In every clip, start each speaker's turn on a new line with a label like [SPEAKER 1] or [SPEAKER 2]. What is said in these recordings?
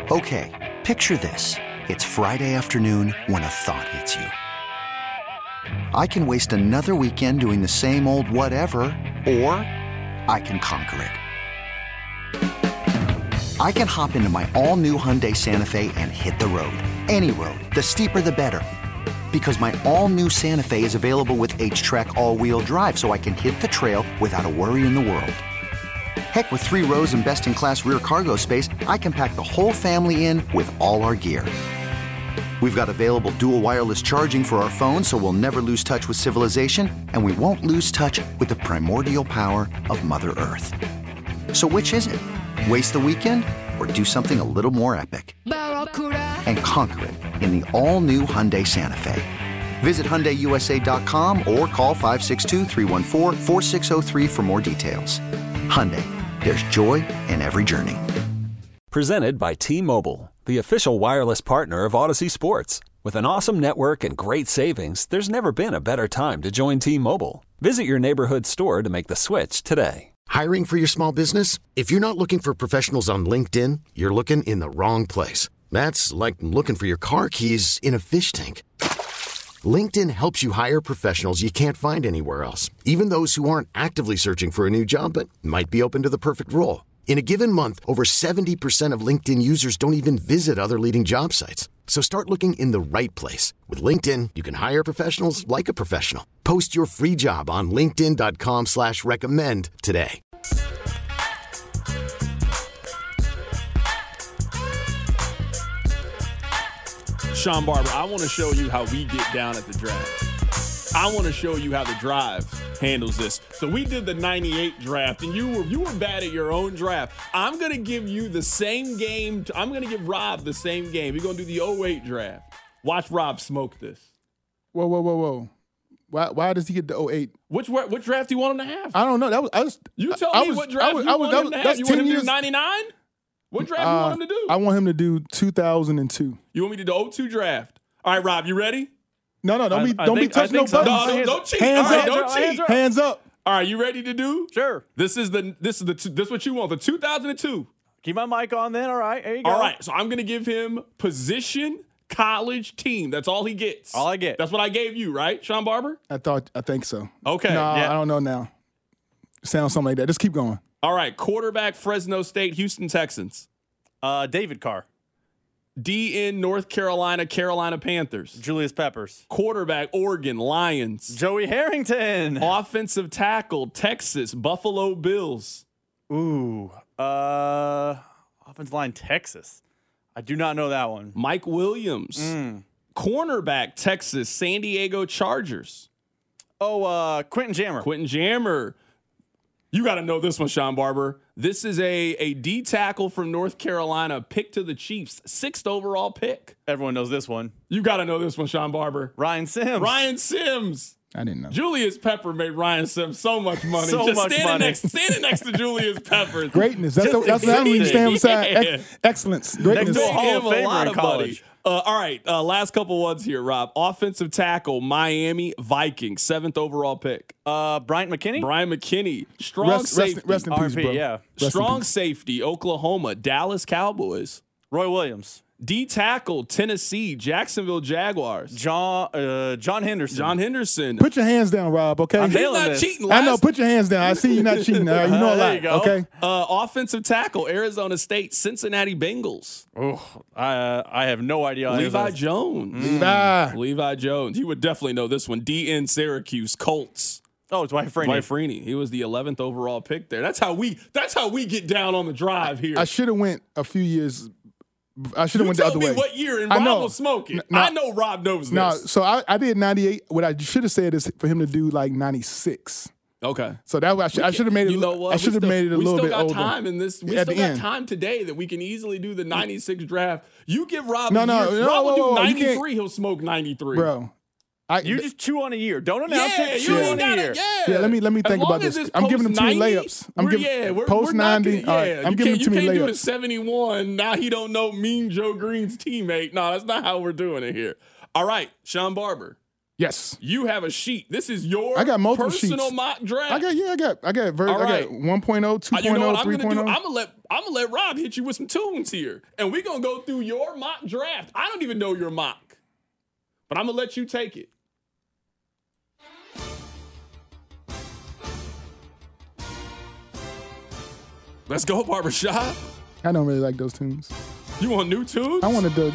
[SPEAKER 1] Okay, picture this. It's Friday afternoon when a thought hits you. I can waste another weekend doing the same old whatever, or I can conquer it. I can hop into my all-new Hyundai Santa Fe and hit the road. Any road. The steeper, the better. Because my all-new Santa Fe is available with H-Track all-wheel drive, so I can hit the trail without a worry in the world. Heck, with 3 rows and best-in-class rear cargo space, I can pack the whole family in with all our gear. We've got available dual wireless charging for our phones, so we'll never lose touch with civilization, and we won't lose touch with the primordial power of Mother Earth. So which is it? Waste the weekend or do something a little more epic? And conquer it in the all-new Hyundai Santa Fe. Visit HyundaiUSA.com or call 562-314-4603 for more details. Hyundai, there's joy in every journey.
[SPEAKER 2] Presented by T-Mobile, the official wireless partner of Odyssey Sports. With an awesome network and great savings, there's never been a better time to join T-Mobile. Visit your neighborhood store to make the switch today.
[SPEAKER 3] Hiring for your small business? If you're not looking for professionals on LinkedIn, you're looking in the wrong place. That's like looking for your car keys in a fish tank. LinkedIn helps you hire professionals you can't find anywhere else, even those who aren't actively searching for a new job but might be open to the perfect role. In a given month, over 70% of LinkedIn users don't even visit other leading job sites. So start looking in the right place. With LinkedIn, you can hire professionals like a professional. Post your free job on linkedin.com/recommend today.
[SPEAKER 4] Sean Barber, I want to show you how we get down at the draft. I want to show you how the drive handles this. So we did the 98 draft, and you were bad at your own draft. I'm going to give you the same game. I'm going to give Rob the same game. You're going to do the 08 draft. Watch Rob smoke this.
[SPEAKER 5] Whoa. Why does he get the 08?
[SPEAKER 4] What draft do you want him to have?
[SPEAKER 5] I don't know.
[SPEAKER 4] You tell me what draft you want him to have. You want him to do 99? What draft you want him to do?
[SPEAKER 5] I want him to do 2002.
[SPEAKER 4] You want me to do the 02 draft? All right, Rob, you ready?
[SPEAKER 5] No, don't be touching no buttons.
[SPEAKER 4] No, don't cheat.
[SPEAKER 5] Hands
[SPEAKER 4] All right,
[SPEAKER 5] up.
[SPEAKER 4] don't cheat.
[SPEAKER 5] Hands up.
[SPEAKER 4] All right, you ready to do?
[SPEAKER 6] Sure.
[SPEAKER 4] This is what you want. The 2002.
[SPEAKER 6] Keep my mic on then. All right, there you go.
[SPEAKER 4] All right, so I'm gonna give him position, college, team. That's all he gets.
[SPEAKER 6] All I get.
[SPEAKER 4] That's what I gave you, right, Sean Barber?
[SPEAKER 5] I think so.
[SPEAKER 4] Okay.
[SPEAKER 5] No,
[SPEAKER 6] Yeah.
[SPEAKER 5] I don't know now. Sounds something like that. Just keep going.
[SPEAKER 4] All right, quarterback, Fresno State, Houston Texans.
[SPEAKER 6] David Carr.
[SPEAKER 4] DN, North Carolina, Carolina Panthers.
[SPEAKER 6] Julius Peppers.
[SPEAKER 4] Quarterback, Oregon, Lions.
[SPEAKER 6] Joey Harrington.
[SPEAKER 4] Offensive tackle, Texas, Buffalo Bills.
[SPEAKER 6] Ooh. Offensive line, Texas. I do not know that one.
[SPEAKER 4] Mike Williams. Cornerback, Texas, San Diego Chargers.
[SPEAKER 6] Quentin Jammer.
[SPEAKER 4] Quentin Jammer. You got to know this one, Sean Barber. This is a D tackle from North Carolina, picked to the Chiefs, 6th overall pick.
[SPEAKER 6] Everyone knows this one.
[SPEAKER 4] You got to know this one, Sean Barber.
[SPEAKER 6] Ryan Sims.
[SPEAKER 5] I didn't know.
[SPEAKER 4] Julius Pepper made Ryan Sims so much money.
[SPEAKER 6] So much money.
[SPEAKER 4] Standing next to Julius Pepper.
[SPEAKER 5] Greatness. That's what we stand beside. Excellence. Greatness.
[SPEAKER 6] Next to a Hall of
[SPEAKER 4] Him a
[SPEAKER 6] Famer
[SPEAKER 4] lot
[SPEAKER 6] in
[SPEAKER 4] of
[SPEAKER 6] college.
[SPEAKER 4] money. All right, last couple ones here, Rob. Offensive tackle, Miami Vikings, 7th overall pick.
[SPEAKER 6] Bryant McKinney.
[SPEAKER 4] Brian McKinney. Strong safety.
[SPEAKER 5] Rest in peace,
[SPEAKER 6] RP,
[SPEAKER 5] bro.
[SPEAKER 6] yeah.
[SPEAKER 5] Rest in
[SPEAKER 4] Strong
[SPEAKER 5] peace.
[SPEAKER 4] safety, Oklahoma. Dallas Cowboys.
[SPEAKER 6] Roy Williams.
[SPEAKER 4] D tackle, Tennessee. Jacksonville Jaguars.
[SPEAKER 6] John Henderson.
[SPEAKER 4] John Henderson.
[SPEAKER 5] Put your hands down, Rob, okay?
[SPEAKER 6] I'm
[SPEAKER 4] He's
[SPEAKER 6] nailing
[SPEAKER 4] not
[SPEAKER 6] this.
[SPEAKER 4] cheating.
[SPEAKER 5] I know. Put your hands down. I see you not cheating. You know a
[SPEAKER 6] There
[SPEAKER 5] lot,
[SPEAKER 6] you go.
[SPEAKER 5] okay?
[SPEAKER 4] Offensive tackle, Arizona State, Cincinnati Bengals.
[SPEAKER 6] Oh, I have no idea.
[SPEAKER 4] Levi Jones. Levi Jones. You would definitely know this one. DN Syracuse, Colts.
[SPEAKER 6] Oh, it's Dwight Freeney.
[SPEAKER 4] Dwight Freeney. He was the 11th overall pick there. That's how we get down on the drive here.
[SPEAKER 5] I should have went a few years. I should have went the
[SPEAKER 4] tell
[SPEAKER 5] other
[SPEAKER 4] me
[SPEAKER 5] way.
[SPEAKER 4] what year, and
[SPEAKER 5] I
[SPEAKER 4] Rob
[SPEAKER 5] know.
[SPEAKER 4] will smoke it.
[SPEAKER 5] No.
[SPEAKER 4] I know Rob knows this.
[SPEAKER 5] No, so I did 98. What I should have said is for him to do like 96.
[SPEAKER 4] Okay.
[SPEAKER 5] So that I should have made it.
[SPEAKER 4] You know what?
[SPEAKER 5] I should have made it a little bit older.
[SPEAKER 4] We still got time in this. We
[SPEAKER 5] At
[SPEAKER 4] still
[SPEAKER 5] the
[SPEAKER 4] got
[SPEAKER 5] end.
[SPEAKER 4] time today that we can easily do the 96 draft. You give Rob
[SPEAKER 5] No,
[SPEAKER 4] a
[SPEAKER 5] no,
[SPEAKER 4] year.
[SPEAKER 5] no,
[SPEAKER 4] Rob will
[SPEAKER 5] whoa,
[SPEAKER 4] do
[SPEAKER 5] you can't-
[SPEAKER 4] 93. He'll smoke 93.
[SPEAKER 5] Bro.
[SPEAKER 6] You just chew on a year. Don't announce
[SPEAKER 4] Yeah,
[SPEAKER 6] it.
[SPEAKER 4] you
[SPEAKER 6] Chew
[SPEAKER 4] ain't
[SPEAKER 6] on a
[SPEAKER 4] got
[SPEAKER 6] year.
[SPEAKER 4] it. Yeah.
[SPEAKER 5] Yeah, let me
[SPEAKER 4] As
[SPEAKER 5] think
[SPEAKER 4] long
[SPEAKER 5] about
[SPEAKER 4] as
[SPEAKER 5] this.
[SPEAKER 4] it's
[SPEAKER 5] I'm giving him too many
[SPEAKER 4] 90,
[SPEAKER 5] layups. I'm giving
[SPEAKER 4] we're
[SPEAKER 5] post
[SPEAKER 4] not
[SPEAKER 5] 90.
[SPEAKER 4] gonna-
[SPEAKER 5] All right, I'm giving him too many
[SPEAKER 4] You can't do the
[SPEAKER 5] layups.
[SPEAKER 4] 71. Now he don't know Mean Joe Green's teammate. No, that's not how we're doing it here. All right, Sean Barber.
[SPEAKER 5] Yes.
[SPEAKER 4] You have a sheet. This is your
[SPEAKER 5] I got multiple
[SPEAKER 4] personal
[SPEAKER 5] sheets.
[SPEAKER 4] mock draft.
[SPEAKER 5] I got
[SPEAKER 4] All right.
[SPEAKER 5] I got 1.0, 2.0,
[SPEAKER 4] You know what I'm
[SPEAKER 5] 3.0.
[SPEAKER 4] gonna do? I'm gonna let Rob hit you with some tunes here, and we're gonna go through your mock draft. I don't even know your mock, but I'm gonna let you take it. Let's go, Barbershop.
[SPEAKER 5] I don't really like those tunes.
[SPEAKER 4] You want new tunes?
[SPEAKER 5] I wanted the,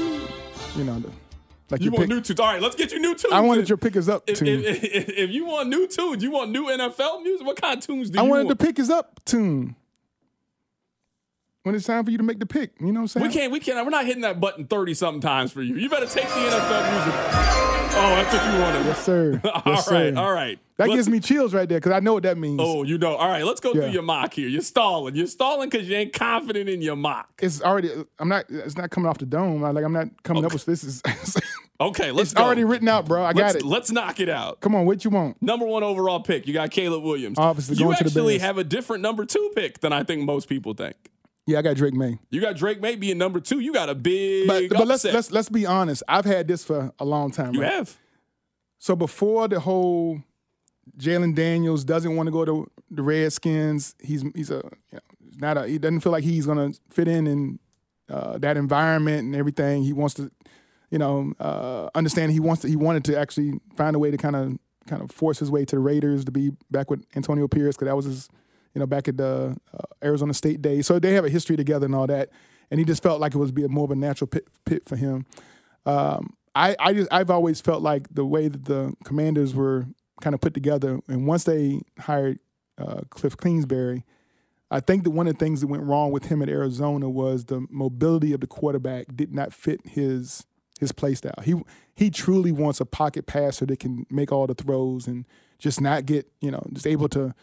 [SPEAKER 5] like
[SPEAKER 4] You
[SPEAKER 5] your
[SPEAKER 4] want
[SPEAKER 5] pick.
[SPEAKER 4] new tunes? All right, let's get you new tunes.
[SPEAKER 5] I wanted your pick is up
[SPEAKER 4] If,
[SPEAKER 5] tune.
[SPEAKER 4] if you want new tunes, you want new NFL music. What kind of tunes do
[SPEAKER 5] I
[SPEAKER 4] you
[SPEAKER 5] wanted
[SPEAKER 4] want?
[SPEAKER 5] the pick is up tune. When it's time for you to make the pick, you know what I'm saying?
[SPEAKER 4] We can't. We're not hitting that button 30-something times for you. You better take the NFL music. Oh, that's what you wanted.
[SPEAKER 5] Yes, sir. Yes, sir.
[SPEAKER 4] All right.
[SPEAKER 5] That
[SPEAKER 4] Let's-
[SPEAKER 5] gives me chills right there because I know what that means.
[SPEAKER 4] Oh, you know. All right, let's go
[SPEAKER 5] Yeah.
[SPEAKER 4] through your mock here. You're stalling. You're stalling because you ain't confident in your mock.
[SPEAKER 5] It's already. It's not coming off the dome. I'm not coming up with this. Is
[SPEAKER 4] Okay, let's
[SPEAKER 5] it's
[SPEAKER 4] go.
[SPEAKER 5] already written out, bro. I got it.
[SPEAKER 4] Let's knock it out.
[SPEAKER 5] Come on, what you want?
[SPEAKER 4] Number 1 overall pick. You got Caleb Williams.
[SPEAKER 5] Obviously
[SPEAKER 4] you
[SPEAKER 5] going to the
[SPEAKER 4] actually
[SPEAKER 5] Bears.
[SPEAKER 4] have a different number 2 pick than I think most people think.
[SPEAKER 5] Yeah, I got Drake May.
[SPEAKER 4] You got Drake May being number 2. You got a big
[SPEAKER 5] But
[SPEAKER 4] upset.
[SPEAKER 5] let's be honest. I've had this for a long time.
[SPEAKER 4] You
[SPEAKER 5] right?
[SPEAKER 4] have.
[SPEAKER 5] So before the whole Jalen Daniels doesn't want to go to the Redskins, he doesn't feel like he's gonna fit in that environment and everything. He wants to, understand he wanted to actually find a way to kind of force his way to the Raiders to be back with Antonio Pierce because that was his, back at the Arizona State days. So they have a history together and all that. And he just felt like it was be more of a natural pit for him. I've always felt like the way that the Commanders were kind of put together, and once they hired Cliff Kingsbury, I think that one of the things that went wrong with him at Arizona was the mobility of the quarterback did not fit his play style. He truly wants a pocket passer that can make all the throws and just not get, just able to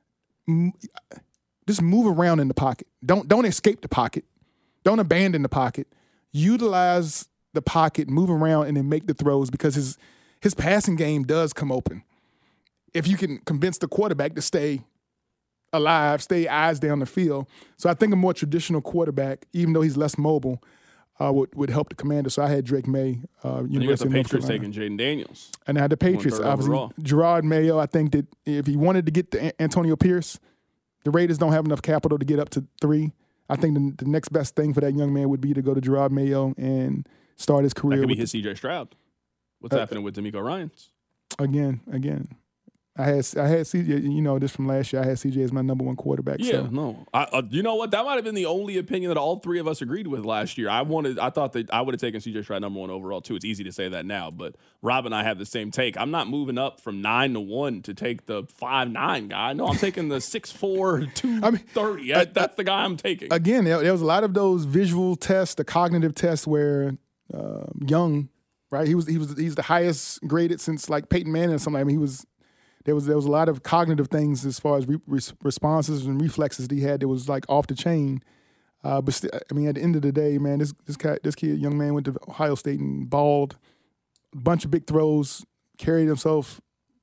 [SPEAKER 5] just move around in the pocket. Don't escape the pocket. Don't abandon the pocket. Utilize the pocket, move around, and then make the throws because his passing game does come open. If you can convince the quarterback to stay alive, stay eyes down the field. So I think a more traditional quarterback, even though he's less mobile, would help the Commanders. So I had Drake May,
[SPEAKER 4] You got the
[SPEAKER 5] University of North
[SPEAKER 4] Patriots
[SPEAKER 5] Carolina.
[SPEAKER 4] taking Jaden Daniels.
[SPEAKER 5] And I had the Patriots,
[SPEAKER 4] Going third
[SPEAKER 5] obviously.
[SPEAKER 4] overall.
[SPEAKER 5] Gerard Mayo, I think that if he wanted to get to Antonio Pierce, the Raiders don't have enough capital to get up to 3. I think the next best thing for that young man would be to go to Gerard Mayo and start his
[SPEAKER 4] That
[SPEAKER 5] career
[SPEAKER 4] could be
[SPEAKER 5] with
[SPEAKER 4] his C.J. Stroud. What's happening with D'Amico Ryans?
[SPEAKER 5] again. I had CJ, this from last year. I had CJ as my number 1 quarterback.
[SPEAKER 4] Yeah,
[SPEAKER 5] so.
[SPEAKER 4] no. You know what? That might have been the only opinion that all 3 of us agreed with last year. I thought that I would have taken C.J. Stroud number 1 overall too. It's easy to say that now, but Rob and I have the same take. I'm not moving up from 9 to 1 to take the 5'9" guy. No, I'm taking the 6'4", 230. That's the guy I'm taking.
[SPEAKER 5] Again, there was a lot of those visual tests, the cognitive tests where Young, right? He's the highest graded since like Peyton Manning or something. I mean, there was a lot of cognitive things as far as responses and reflexes that he had that was like off the chain. But still, at the end of the day, man, this kid, young man, went to Ohio State and balled a bunch of big throws, carried himself.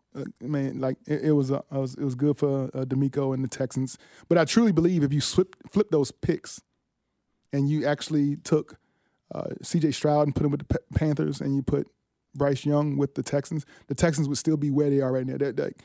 [SPEAKER 5] It was good for D'Amico and the Texans. But I truly believe if you flip those picks and you actually took C.J. Stroud and put him with the Panthers and you put Bryce Young with the Texans would still be where they are right now.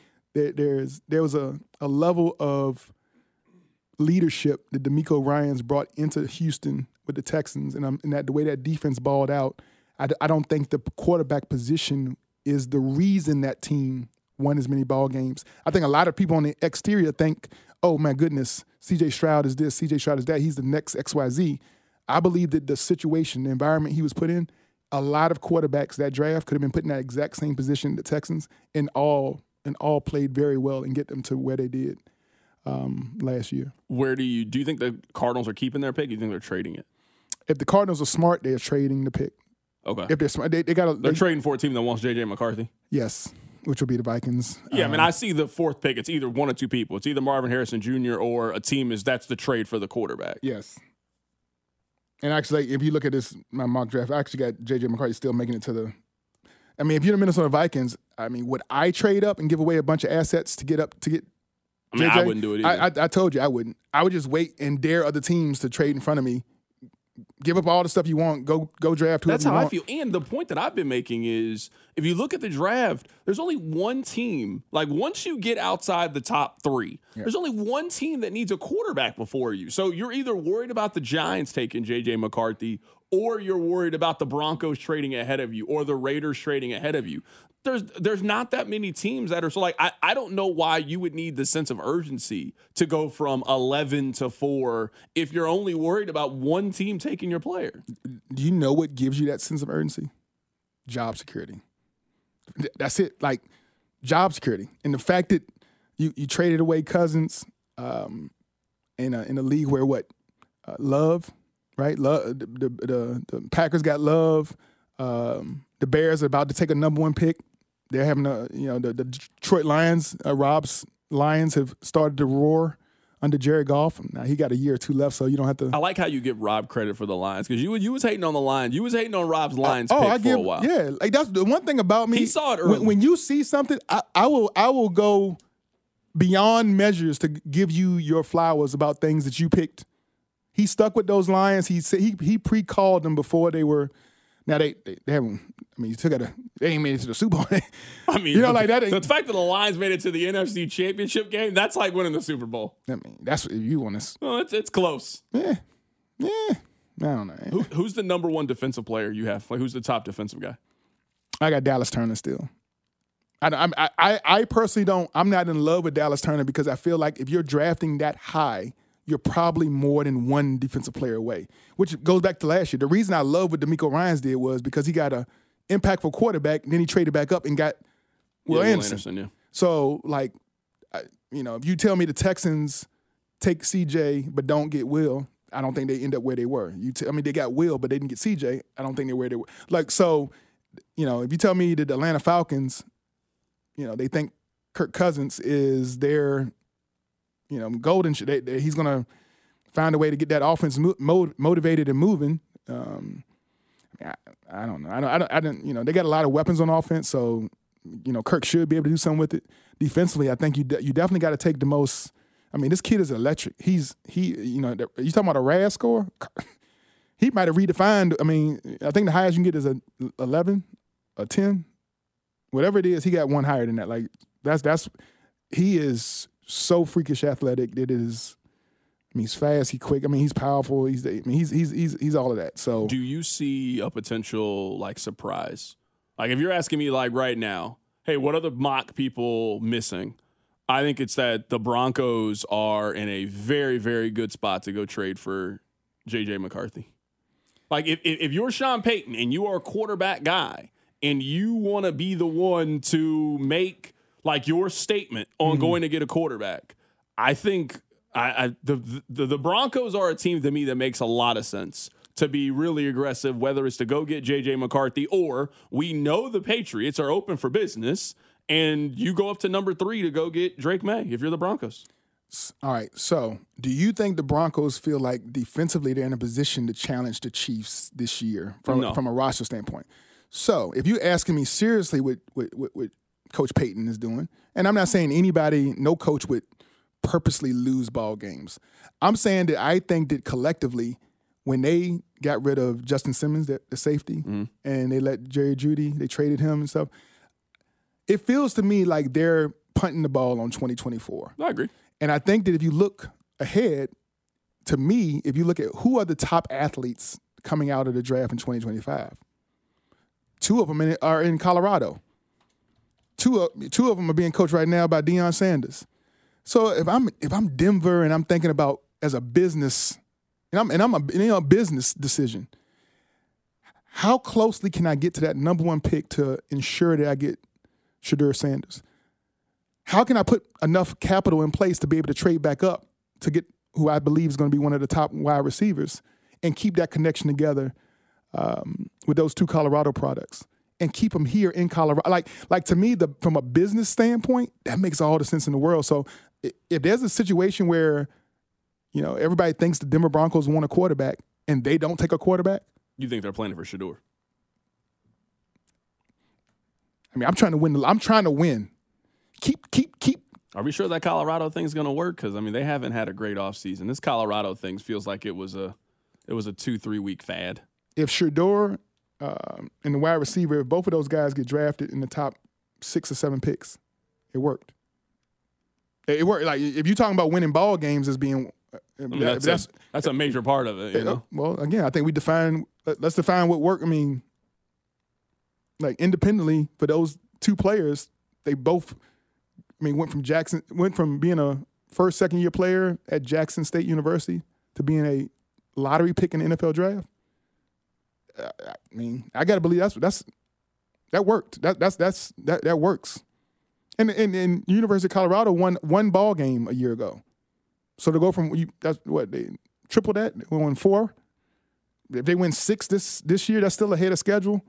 [SPEAKER 5] There was a level of leadership that D'Amico Ryans brought into Houston with the Texans, and the way that defense balled out, I don't think the quarterback position is the reason that team won as many ball games. I think a lot of people on the exterior think, oh my goodness, C.J. Stroud is this, C.J. Stroud is that, he's the next XYZ. I believe that the situation, the environment he was put in, a lot of quarterbacks that draft could have been put in that exact same position, the Texans, and all played very well and get them to where they did last year.
[SPEAKER 4] Where do you think the Cardinals are keeping their pick? Or do you think they're trading it?
[SPEAKER 5] If the Cardinals are smart, they're trading the pick.
[SPEAKER 4] Okay.
[SPEAKER 5] If they're smart, they're
[SPEAKER 4] trading for a team that wants J.J. McCarthy?
[SPEAKER 5] Yes, which will be the Vikings.
[SPEAKER 4] Yeah, I see the 4th pick. It's either 1 or 2 people. It's either Marvin Harrison Jr. or a team that's the trade for the quarterback.
[SPEAKER 5] Yes. And actually, if you look at my mock draft, I actually got J.J. McCarthy still making it to the – if you're the Minnesota Vikings, would I trade up and give away a bunch of assets to get JJ?
[SPEAKER 4] I wouldn't do it either.
[SPEAKER 5] I told you I wouldn't. I would just wait and dare other teams to trade in front of me, give up all the stuff you want, go draft whoever
[SPEAKER 4] That's how
[SPEAKER 5] you want.
[SPEAKER 4] I feel. And the point that I've been making is if you look at the draft, there's only one team. Like once you get outside the top 3, there's only one team that needs a quarterback before you. So you're either worried about the Giants taking J.J. McCarthy, or you're worried about the Broncos trading ahead of you, or the Raiders trading ahead of you. There's not that many teams that are so like I don't know why you would need the sense of urgency to go from 11 to 4 if you're only worried about one team taking your player.
[SPEAKER 5] Do you know what gives you that sense of urgency? Job security. That's it. Like job security, and the fact that you traded away Cousins in a league where Love, right? Love the Packers got Love. The Bears are about to take a number 1 pick. They're having the Detroit Lions, Rob's Lions have started to roar under Jared Goff. Now he got a year or 2 left, so you don't have to.
[SPEAKER 4] I like how you give Rob credit for the Lions because you was hating on the Lions. You was hating on Rob's Lions pick for a while.
[SPEAKER 5] Yeah, like that's the one thing about me.
[SPEAKER 4] He saw it early.
[SPEAKER 5] When you see something, I will go beyond measures to give you your flowers about things that you picked. He stuck with those Lions. He said he pre-called them before they were. Now they haven't. I mean, they ain't made it to the Super Bowl.
[SPEAKER 4] I mean,
[SPEAKER 5] like that.
[SPEAKER 4] The fact that the Lions made it to the NFC Championship game, that's like winning the Super Bowl.
[SPEAKER 5] I mean, that's what you want to.
[SPEAKER 4] Well, it's close.
[SPEAKER 5] Yeah. I don't know.
[SPEAKER 4] Who's the number 1 defensive player you have? Like, who's the top defensive guy?
[SPEAKER 5] I got Dallas Turner still. I personally don't. I'm not in love with Dallas Turner because I feel like if you're drafting that high, you're probably more than one defensive player away, which goes back to last year. The reason I love what DeMeco Ryans did was because he got a impactful quarterback, and then he traded back up and got Will Anderson. Yeah. So, like, if you tell me the Texans take CJ but don't get Will, I don't think they end up where they were. They got Will, but they didn't get CJ. I don't think they're where they were. Like, so, if you tell me that the Atlanta Falcons, they think Kirk Cousins is their golden. He's going to find a way to get that offense motivated and moving. I don't know. I don't. They got a lot of weapons on offense, so Kirk should be able to do something with it. Defensively, I think you definitely got to take the most. I mean, this kid is electric. You talking about a RAS score? He might have redefined. I mean, I think the highest you can get is a 11, a 10, whatever it is. He got one higher than that. Like that's he is so freakish athletic. It is. I mean, he's fast. He's quick. I mean, he's powerful. He's all of that. So,
[SPEAKER 4] do you see a potential surprise? Like, if you're asking me right now, hey, what are the mock people missing? I think it's that the Broncos are in a very, very good spot to go trade for J.J. McCarthy. Like, if you're Sean Payton and you are a quarterback guy and you want to be the one to make your statement on going to get a quarterback, I think the Broncos are a team to me that makes a lot of sense to be really aggressive, whether it's to go get J.J. McCarthy or we know the Patriots are open for business and you go up to number 3 to go get Drake May if you're the Broncos.
[SPEAKER 5] All right. So do you think the Broncos feel like defensively they're in a position to challenge the Chiefs this year from a roster standpoint? So if you're asking me seriously what Coach Payton is doing, and I'm not saying no coach would purposely lose ball games. I'm saying that I think that collectively when they got rid of Justin Simmons, the safety, and they let Jerry Jeudy, they traded him and stuff, it feels to me like they're punting the ball on 2024.
[SPEAKER 4] I agree.
[SPEAKER 5] And I think that if you look ahead, to me, if you look at who are the top athletes coming out of the draft in 2025, 2 of them are in Colorado. Two of them are being coached right now by Deion Sanders. So if I'm Denver and I'm thinking about as a business, and I'm a business decision, how closely can I get to that number 1 pick to ensure that I get Shedeur Sanders? How can I put enough capital in place to be able to trade back up to get who I believe is going to be one of the top wide receivers and keep that connection together with those 2 Colorado products and keep them here in Colorado? Like to me, from a business standpoint, that makes all the sense in the world. So if there's a situation where, everybody thinks the Denver Broncos want a quarterback and they don't take a quarterback.
[SPEAKER 4] You think they're planning for Shedeur?
[SPEAKER 5] I mean, I'm trying to win. Keep.
[SPEAKER 4] Are we sure that Colorado thing's going to work? Because, they haven't had a great offseason. This Colorado thing feels like it was a It was a 2-3 week fad.
[SPEAKER 5] If Shedeur and the wide receiver, if both of those guys get drafted in the top 6 or 7 picks, it worked. It worked. Like, if you're talking about winning ball games as being
[SPEAKER 4] that's a major part of it. You know?
[SPEAKER 5] Well, again, I think let's define what work. I mean, like, independently for those two players, they both, went from being a first, second year player at Jackson State University to being a lottery pick in the NFL draft. I got to believe that worked. That works. And University of Colorado won one ball game a year ago. So to go from they triple that. They won 4. If they win 6 this year, that's still ahead of schedule.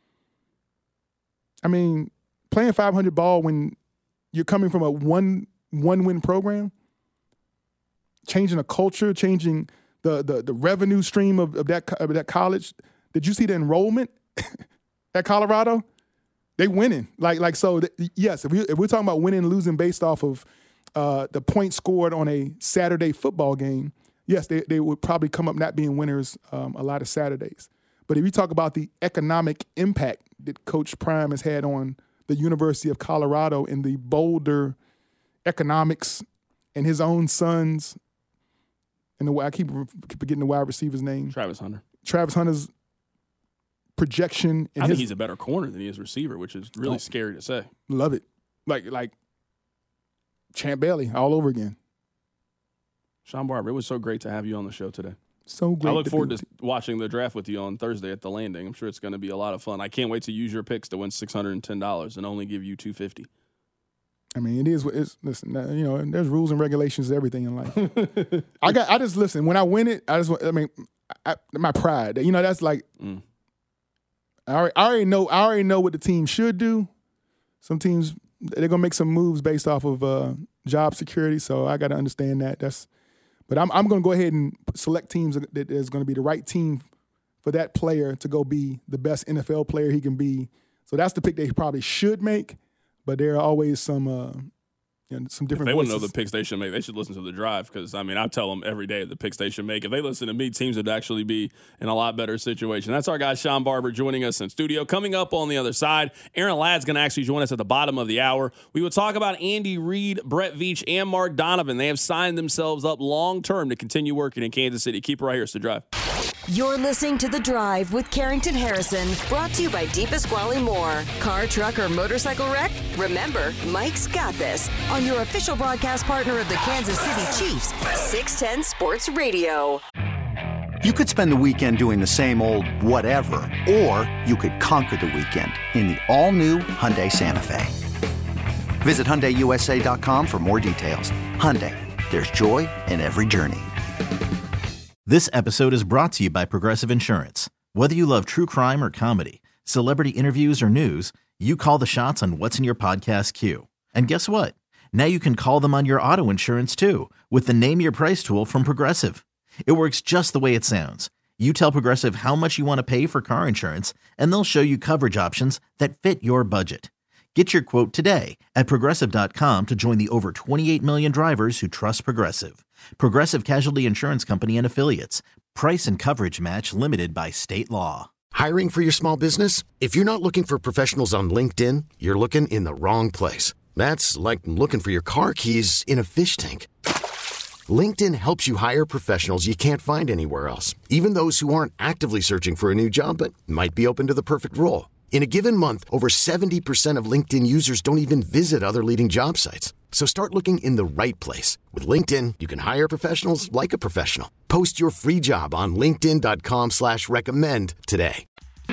[SPEAKER 5] Playing 500 ball when you're coming from a one win program, changing a culture, changing the revenue stream of that college. Did you see the enrollment at Colorado? They winning. Yes, if we're talking about winning and losing based off of the points scored on a Saturday football game, yes, they would probably come up not being winners a lot of Saturdays. But if you talk about the economic impact that Coach Prime has had on the University of Colorado and the Boulder economics and his own sons, and I keep forgetting the wide receiver's name.
[SPEAKER 4] Travis
[SPEAKER 5] Hunter's projection.
[SPEAKER 4] I think he's a better corner than he is receiver, which is really scary to say.
[SPEAKER 5] Love it. Like Champ Bailey all over again.
[SPEAKER 4] Sean Barber, it was so great to have you on the show today.
[SPEAKER 5] So great.
[SPEAKER 4] I look forward to watching the draft with you on Thursday at the Landing. I'm sure it's going to be a lot of fun. I can't wait to use your picks to win $610 and only give you $250.
[SPEAKER 5] It is. Listen, there's rules and regulations to everything in life. I just listen. When I win it, my pride. That's like. I already know what the team should do. Some teams, they're gonna make some moves based off of job security. So I got to understand that. But I'm going to go ahead and select teams that is going to be the right team for that player to go be the best NFL player he can be. So that's the pick they probably should make. But there are always some different
[SPEAKER 4] If they
[SPEAKER 5] voices.
[SPEAKER 4] wouldn't know the picks they should make, they should listen to the drive because, I tell them every day the picks they should make. If they listen to me, teams would actually be in a lot better situation. That's our guy, Sean Barber, joining us in studio. Coming up on the other side, Aaron Ladd's going to actually join us at the bottom of the hour. We will talk about Andy Reid, Brett Veach, and Mark Donovan. They have signed themselves up long-term to continue working in Kansas City. Keep it right here. It's The Drive.
[SPEAKER 7] You're listening to The Drive with Carrington Harrison, brought to you by DePasquale Moore. Car, truck, or motorcycle wreck? Remember, Mike's got this on your official broadcast partner of the Kansas City Chiefs, 610 Sports Radio.
[SPEAKER 1] You could spend the weekend doing the same old whatever, or you could conquer the weekend in the all-new Hyundai Santa Fe. Visit HyundaiUSA.com for more details. Hyundai, there's joy in every journey.
[SPEAKER 8] This episode is brought to you by Progressive Insurance. Whether you love true crime or comedy, celebrity interviews or news, you call the shots on what's in your podcast queue. And guess what? Now you can call them on your auto insurance too with the Name Your Price tool from Progressive. It works just the way it sounds. You tell Progressive how much you want to pay for car insurance, and they'll show you coverage options that fit your budget. Get your quote today at Progressive.com to join the over 28 million drivers who trust Progressive. Progressive Casualty Insurance Company and Affiliates. Price and coverage match limited by state law.
[SPEAKER 3] Hiring for your small business? If you're not looking for professionals on LinkedIn, you're looking in the wrong place. That's like looking for your car keys in a fish tank. LinkedIn helps you hire professionals you can't find anywhere else, even those who aren't actively searching for a new job but might be open to the perfect role. In a given month, over 70% of LinkedIn users don't even visit other leading job sites. So start looking in the right place. With LinkedIn, you can hire professionals like a professional. Post your free job on linkedin.com/recommend today.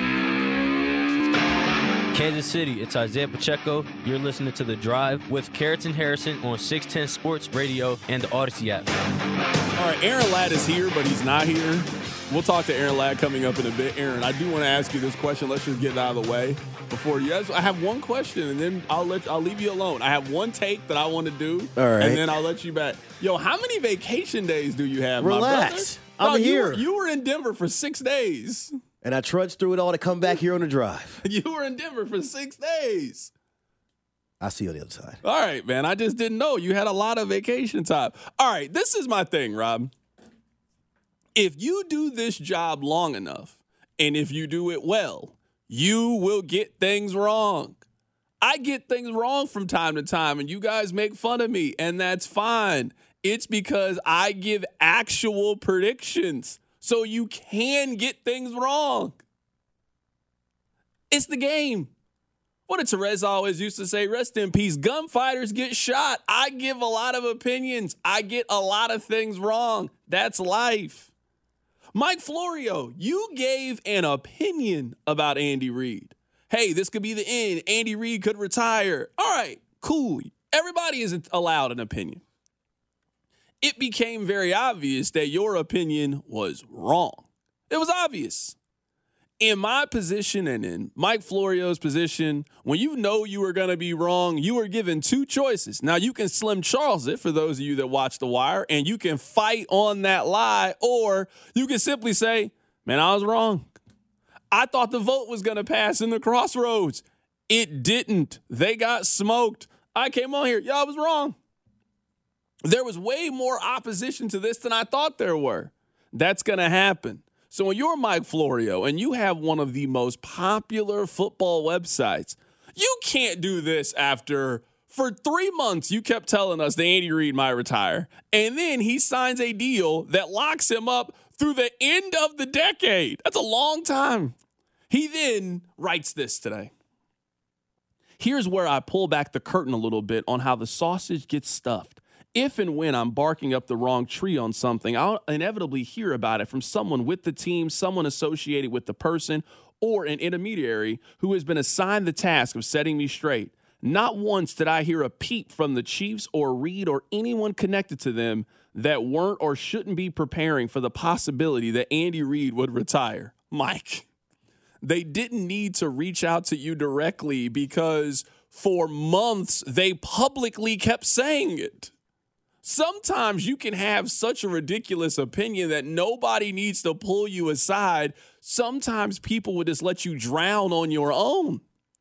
[SPEAKER 9] Kansas City, it's Isaiah Pacheco. You're listening to The Drive with Carrington Harrison on 610 Sports Radio and the Odyssey app.
[SPEAKER 4] All right, Aaron Ladd is here, but he's not here. We'll talk to Aaron Ladd coming up in a bit. Aaron, I do want to ask you this question. Let's just get it out of the way before you guys. I have one question, and then I'll leave you alone. I have one take that I want to do,
[SPEAKER 10] all right,
[SPEAKER 4] and then I'll let you back. Yo, how many vacation days do you have?
[SPEAKER 10] Relax.
[SPEAKER 4] My brother?
[SPEAKER 10] I'm here.
[SPEAKER 4] You were in Denver for 6 days.
[SPEAKER 10] And I trudged through it all to come back here on The Drive.
[SPEAKER 4] You were in Denver for 6 days.
[SPEAKER 10] I'll see you on the other side.
[SPEAKER 4] All right, man. I just didn't know. You had a lot of vacation time. All right, this is my thing, Rob. If you do this job long enough, and if you do it well, you will get things wrong. I get things wrong from time to time, and you guys make fun of me, and that's fine. It's because I give actual predictions, so you can get things wrong. It's the game. What did Therese always used to say? Rest in peace. Gunfighters get shot. I give a lot of opinions. I get a lot of things wrong. That's life. Mike Florio, you gave an opinion about Andy Reid. Hey, this could be the end. Andy Reid could retire. All right, cool. Everybody isn't allowed an opinion. It became very obvious that your opinion was wrong. It was obvious. In my position and in Mike Florio's position, when you know you were going to be wrong, you were given two choices. Now, you can Slim Charles it for those of you that watch The Wire, and you can fight on that lie, or you can simply say, man, I was wrong. I thought the vote was going to pass in the crossroads. It didn't. They got smoked. I came on here. Yeah, I was wrong. There was way more opposition to this than I thought there were. That's going to happen. So when you're Mike Florio and you have one of the most popular football websites, you can't do this after, for 3 months, you kept telling us that Andy Reid might retire. And then he signs a deal that locks him up through the end of the decade. That's a long time. He then writes this today. Here's where I pull back the curtain a little bit on how the sausage gets stuffed. If and when I'm barking up the wrong tree on something, I'll inevitably hear about it from someone with the team, someone associated with the person, or an intermediary who has been assigned the task of setting me straight. Not once did I hear a peep from the Chiefs or Reid or anyone connected to them that weren't or shouldn't be preparing for the possibility that Andy Reid would retire. Mike, they didn't need to reach out to you directly because for months they publicly kept saying it. Sometimes you can have such a ridiculous opinion that nobody needs to pull you aside. Sometimes people would just let you drown on your own.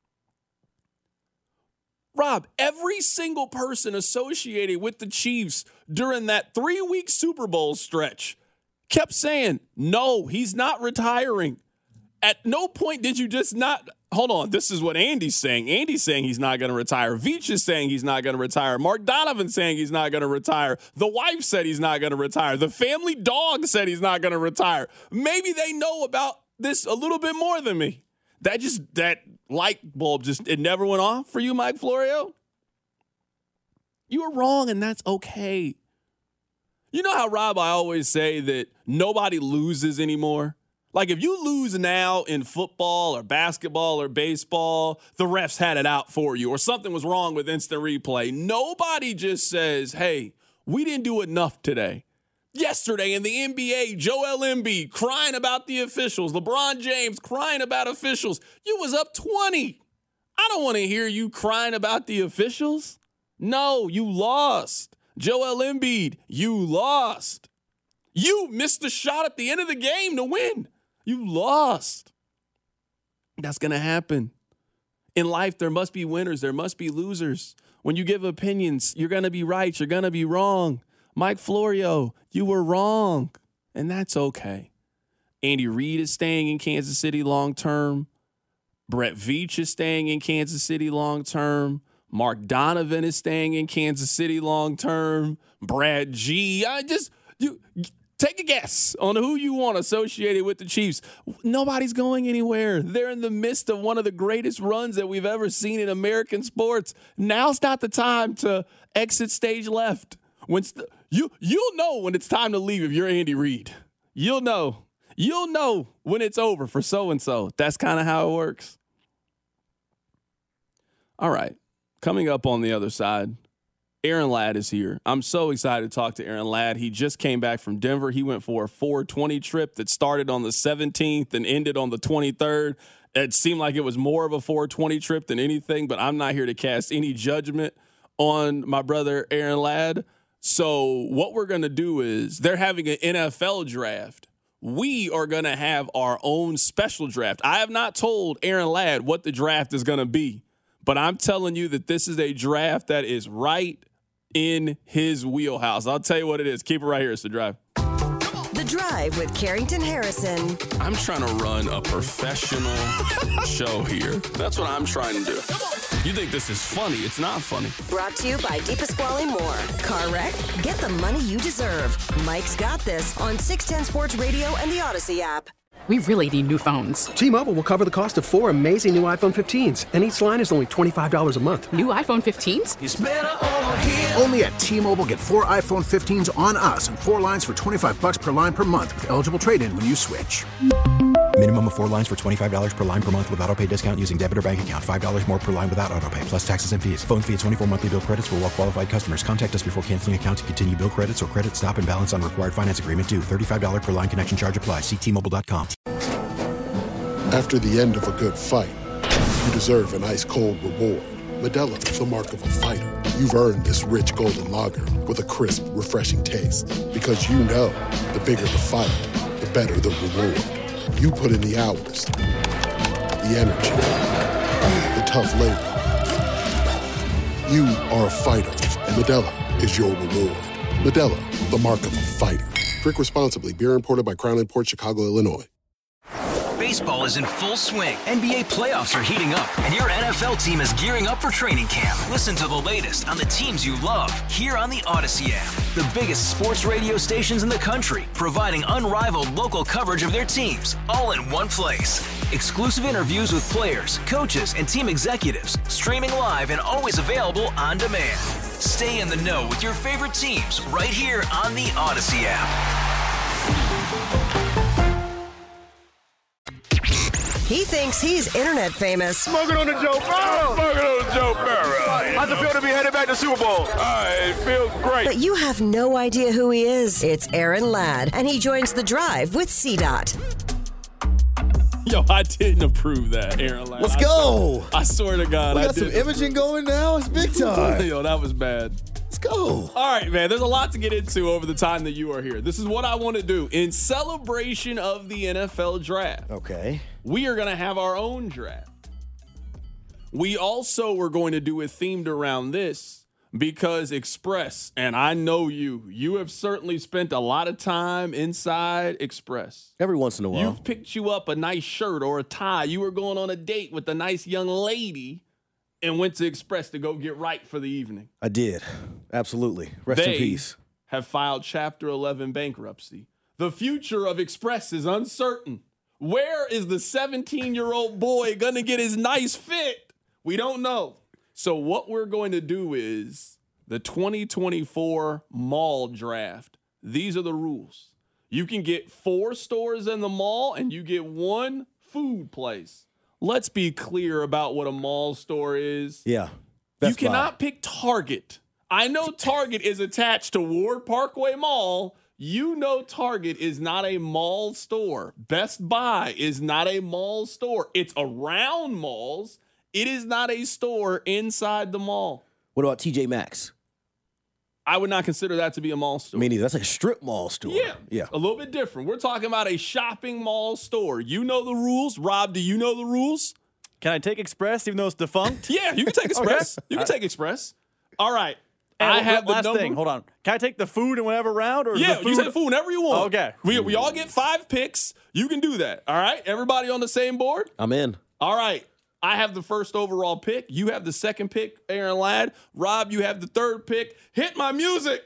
[SPEAKER 4] Rob, every single person associated with the Chiefs during that 3-week Super Bowl stretch kept saying, no, he's not retiring. At no point did you just not... Hold on, this is what Andy's saying. Andy's saying he's not going to retire. Veach is saying he's not going to retire. Mark Donovan's saying he's not going to retire. The wife said he's not going to retire. The family dog said he's not going to retire. Maybe they know about this a little bit more than me. That light bulb it never went off for you, Mike Florio? You were wrong, and that's okay. You know how, Rob, I always say that nobody loses anymore? Like, if you lose now in football or basketball or baseball, the refs had it out for you or something was wrong with instant replay. Nobody just says, hey, we didn't do enough today. Yesterday in the NBA, Joel Embiid crying about the officials. LeBron James crying about officials. You was up 20. I don't want to hear you crying about the officials. No, you lost. Joel Embiid, you lost. You missed the shot at the end of the game to win. You lost. That's going to happen. In life, there must be winners. There must be losers. When you give opinions, you're going to be right. You're going to be wrong. Mike Florio, you were wrong. And that's okay. Andy Reid is staying in Kansas City long term. Brett Veach is staying in Kansas City long term. Mark Donovan is staying in Kansas City long term. Brad G. Take a guess on who you want associated with the Chiefs. Nobody's going anywhere. They're in the midst of one of the greatest runs that we've ever seen in American sports. Now's not the time to exit stage left. You'll know when it's time to leave if you're Andy Reid. You'll know. You'll know when it's over for so-and-so. That's kind of how it works. All right. Coming up on the other side, Aaron Ladd is here. I'm so excited to talk to Aaron Ladd. He just came back from Denver. He went for a 420 trip that started on the 17th and ended on the 23rd. It seemed like it was more of a 420 trip than anything, but I'm not here to cast any judgment on my brother Aaron Ladd. So what we're going to do is they're having an NFL draft. We are going to have our own special draft. I have not told Aaron Ladd what the draft is going to be, but I'm telling you that this is a draft that is right in his wheelhouse. I'll tell you what it is. Keep it right here. It's The Drive.
[SPEAKER 7] The The Drive with Carrington Harrison.
[SPEAKER 11] I'm trying to run a professional show here. That's what I'm trying to do. You think this is funny? It's not funny.
[SPEAKER 7] Brought to you by DePasquale Moore. Car wreck? Get the money you deserve. Mike's got this on 610 Sports Radio and the Odyssey app.
[SPEAKER 12] We really need new phones.
[SPEAKER 13] T-Mobile will cover the cost of 4 amazing new iPhone 15s, and each line is only $25 a month.
[SPEAKER 12] New iPhone 15s?
[SPEAKER 14] It's better over here. Only at T-Mobile, get 4 iPhone 15s on us and 4 lines for $25 per line per month with eligible trade-in when you switch.
[SPEAKER 15] Minimum of 4 lines for $25 per line per month with autopay discount using debit or bank account. $5 more per line without autopay, plus taxes and fees. Phone fee at 24 monthly bill credits for well-qualified customers. Contact us before canceling account to continue bill credits or credit stop and balance on required finance agreement due. $35 per line connection charge applies. See T-Mobile.com.
[SPEAKER 16] After the end of a good fight, you deserve an ice-cold reward. Modelo is the mark of a fighter. You've earned this rich golden lager with a crisp, refreshing taste. Because you know, the bigger the fight, the better the reward. You put in the hours, the energy, the tough labor. You are a fighter, and Modelo is your reward. Modelo, the mark of a fighter. Drink responsibly. Beer imported by Crown Imports, Chicago, Illinois.
[SPEAKER 17] Baseball is in full swing. NBA playoffs are heating up, and your NFL team is gearing up for training camp. Listen to the latest on the teams you love here on the Odyssey app. The biggest sports radio stations in the country, providing unrivaled local coverage of their teams, all in one place. Exclusive interviews with players, coaches, and team executives, streaming live and always available on demand. Stay in the know with your favorite teams right here on the Odyssey app.
[SPEAKER 7] He thinks he's internet famous.
[SPEAKER 18] Smoking on the Joe Burrow. Smoking on the Joe Burrow. How's it feel to be headed back to Super Bowl? It feels great.
[SPEAKER 7] But you have no idea who he is. It's Aaron Ladd, and he joins The Drive with CDOT.
[SPEAKER 4] Yo, I didn't approve that, Aaron Ladd.
[SPEAKER 10] Let's go.
[SPEAKER 4] I swear to God,
[SPEAKER 10] we got some imaging going now. It's big time.
[SPEAKER 4] Yo, that was bad.
[SPEAKER 10] Let's go.
[SPEAKER 4] All right, man. There's a lot to get into over the time that you are here. This is what I want to do in celebration of the NFL draft.
[SPEAKER 10] Okay.
[SPEAKER 4] We are going to have our own draft. We also were going to do it themed around this because Express, and I know you have certainly spent a lot of time inside Express.
[SPEAKER 10] Every once in a while.
[SPEAKER 4] You've picked you up a nice shirt or a tie. You were going on a date with a nice young lady and went to Express to go get right for the evening.
[SPEAKER 10] I did. Absolutely. Rest in peace.
[SPEAKER 4] They have filed Chapter 11 bankruptcy. The future of Express is uncertain. Where is the 17-year-old boy going to get his nice fit? We don't know. So what we're going to do is the 2024 mall draft. These are the rules. You can get 4 stores in the mall and you get 1 food place. Let's be clear about what a mall store is.
[SPEAKER 10] Yeah.
[SPEAKER 4] You cannot pick Target. I know Target is attached to Ward Parkway Mall. You know Target is not a mall store. Best Buy is not a mall store. It's around malls. It is not a store inside the mall.
[SPEAKER 10] What about TJ Maxx?
[SPEAKER 4] I would not consider that to be a mall store.
[SPEAKER 10] I mean, that's like a strip mall store.
[SPEAKER 4] Yeah. A little bit different. We're talking about a shopping mall store. You know the rules. Rob, do you know the rules?
[SPEAKER 6] Can I take Express even though it's defunct?
[SPEAKER 4] Yeah, you can take Express. Okay. You can take Express. All right.
[SPEAKER 6] I have the last thing. Hold on. Can I take the food and whatever round? Or
[SPEAKER 4] yeah, you take food whenever you want.
[SPEAKER 6] Okay.
[SPEAKER 4] We all get 5 picks. You can do that. All right. Everybody on the same board?
[SPEAKER 10] I'm in.
[SPEAKER 4] All right. I have the first overall pick. You have the second pick, Aaron Ladd. Rob, you have the third pick. Hit my music.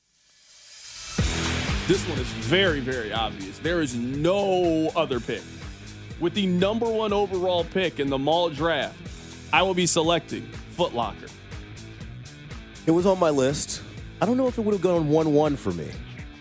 [SPEAKER 4] This one is very, very obvious. There is no other pick. With the number 1 overall pick in the mall draft, I will be selecting Foot Locker.
[SPEAKER 10] It was on my list. I don't know if it would have gone 1-1 for me.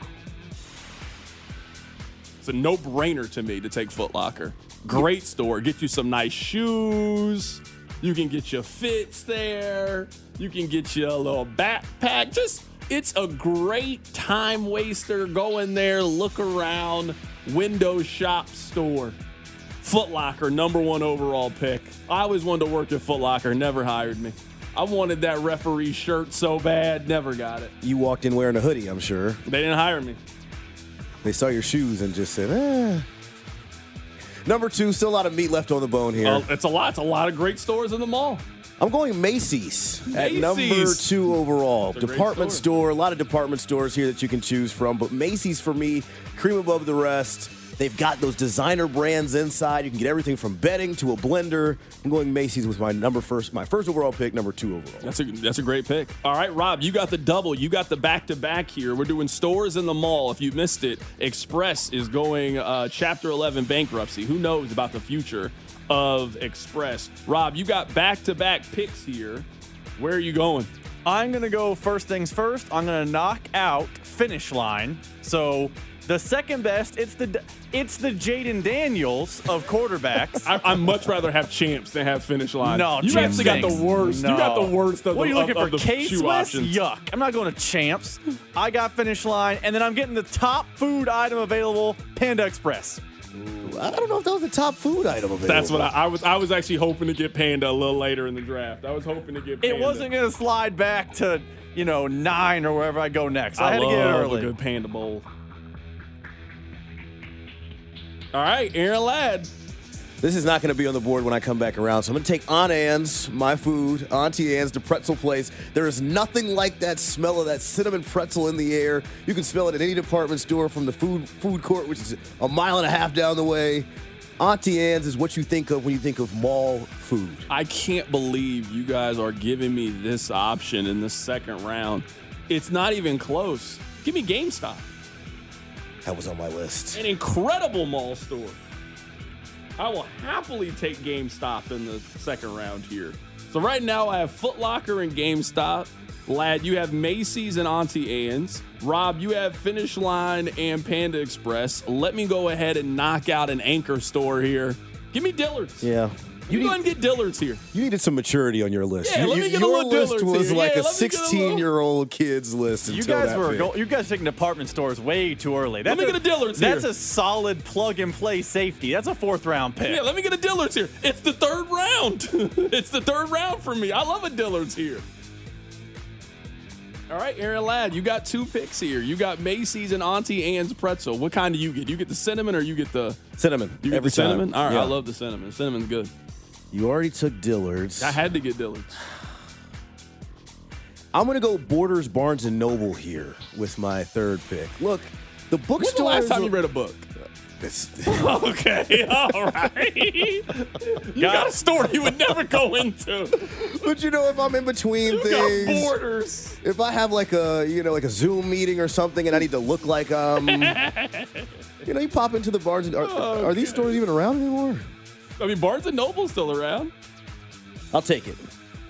[SPEAKER 4] It's a no-brainer to me to take Foot Locker. Great store. Get you some nice shoes. You can get your fits there. You can get you a little backpack. It's a great time waster. Go in there, look around, window shop store. Foot Locker, number 1 overall pick. I always wanted to work at Foot Locker, never hired me. I wanted that referee shirt so bad, never got it.
[SPEAKER 10] You walked in wearing a hoodie, I'm sure.
[SPEAKER 4] They didn't hire me.
[SPEAKER 10] They saw your shoes and just said, Number 2, still a lot of meat left on the bone here.
[SPEAKER 4] It's a lot. It's a lot of great stores in the mall.
[SPEAKER 10] I'm going Macy's at number 2 overall. Department store, a lot of department stores here that you can choose from, but Macy's for me, cream above the rest. They've got those designer brands inside. You can get everything from bedding to a blender. I'm going Macy's with my first overall pick, number 2 overall.
[SPEAKER 4] That's a great pick. All right, Rob, you got the double. You got the back-to-back here. We're doing stores in the mall. If you missed it, Express is going Chapter 11 bankruptcy. Who knows about the future of Express? Rob, you got back-to-back picks here. Where are you going?
[SPEAKER 6] I'm going to go first things first. I'm going to knock out Finish Line. So the second best, it's the Jaden Daniels of quarterbacks.
[SPEAKER 4] I'd much rather have Champs than have Finish Line.
[SPEAKER 6] No,
[SPEAKER 4] you
[SPEAKER 6] Champs
[SPEAKER 4] actually got the worst.
[SPEAKER 6] No.
[SPEAKER 4] You got the worst of
[SPEAKER 6] what
[SPEAKER 4] the
[SPEAKER 6] are you looking for?
[SPEAKER 4] the shoe
[SPEAKER 6] K-Swiss?
[SPEAKER 4] options.
[SPEAKER 6] Yuck. I'm not going to Champs. I got Finish Line, and then I'm getting the top food item available, Panda Express.
[SPEAKER 10] I don't know if that was the top food item available.
[SPEAKER 4] That's what I was actually hoping to get Panda a little later in the draft. I was hoping to get Panda.
[SPEAKER 6] It wasn't going to slide back to, 9 or wherever I go next. I had to get it early.
[SPEAKER 4] A good Panda Bowl. All right, Aaron Ladd.
[SPEAKER 10] This is not going to be on the board when I come back around, so I'm going to take Aunt Anne's, my food, Auntie Anne's, the pretzel place. There is nothing like that smell of that cinnamon pretzel in the air. You can smell it at any department store from the food court, which is a mile and a half down the way. Auntie Anne's is what you think of when you think of mall food.
[SPEAKER 4] I can't believe you guys are giving me this option in the second round. It's not even close. Give me GameStop.
[SPEAKER 10] That was on my list.
[SPEAKER 4] An incredible mall store. I will happily take GameStop in the second round here. So right now I have Foot Locker and GameStop. Ladd, you have Macy's and Auntie Anne's. Rob, you have Finish Line and Panda Express. Let me go ahead and knock out an anchor store here. Give me Dillard's.
[SPEAKER 10] Yeah.
[SPEAKER 4] You go ahead and get Dillard's here.
[SPEAKER 10] You needed some maturity on your list.
[SPEAKER 4] Yeah, let me get a little Dillard's
[SPEAKER 10] Your list was
[SPEAKER 4] here.
[SPEAKER 10] like
[SPEAKER 4] Yeah,
[SPEAKER 10] a 16-year-old kid's list.
[SPEAKER 6] You guys taking department stores way too early.
[SPEAKER 4] Let me get a Dillard's here.
[SPEAKER 6] That's a solid plug-and-play safety. That's a 4th-round pick.
[SPEAKER 4] Yeah, let me get a Dillard's here. It's the third round. It's the third round for me. I love a Dillard's here. All right, Aaron Ladd, you got 2 picks here. You got Macy's and Auntie Anne's pretzel. What kind do you get? You get the cinnamon or you get the...
[SPEAKER 10] Cinnamon.
[SPEAKER 4] You get
[SPEAKER 10] every
[SPEAKER 4] the cinnamon?
[SPEAKER 10] time.
[SPEAKER 4] All right,
[SPEAKER 10] Yeah.
[SPEAKER 4] I love the cinnamon. Cinnamon's good.
[SPEAKER 10] You already took Dillard's.
[SPEAKER 4] I had to get Dillard's.
[SPEAKER 10] I'm going to go Borders, Barnes & Noble here with my third pick. Look, the bookstore...
[SPEAKER 4] When's the last time you read a book? Okay, all right. You got a store you would never go into.
[SPEAKER 10] But if I'm in between
[SPEAKER 4] you
[SPEAKER 10] things,
[SPEAKER 4] got Borders.
[SPEAKER 10] If I have like a Zoom meeting or something, and I need to look like you pop into the Barnes. Are these stores even around anymore?
[SPEAKER 4] I mean, Barnes & Noble's still around.
[SPEAKER 10] I'll take it.